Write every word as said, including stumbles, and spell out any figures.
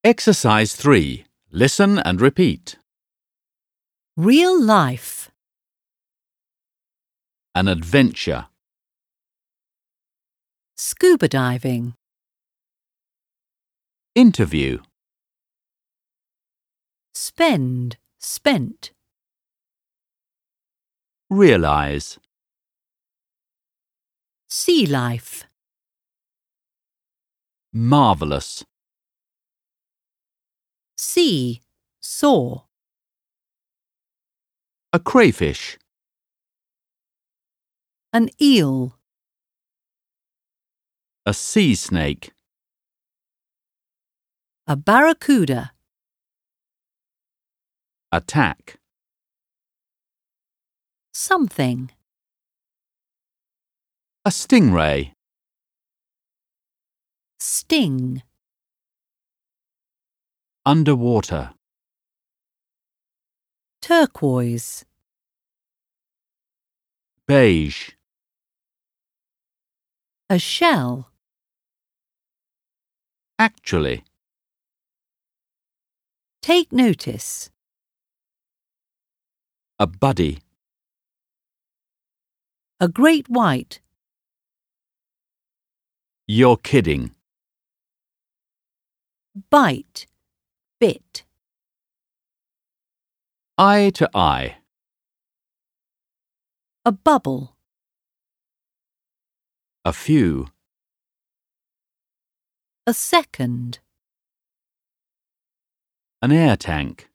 Exercise three. Listen and repeat. Real life. An adventure. Scuba diving. Interview. Spend, spent. Realize. Sea life. Marvelous. See, saw. A crayfish. An eel. A sea snake. A barracuda. Attack. Something. A stingray. Sting. Underwater. Turquoise. Beige. A shell. Actually. Take notice. A buddy. A great white. You're kidding. Bite. Bit. Eye to eye. A bubble. A few. A second. An air tank.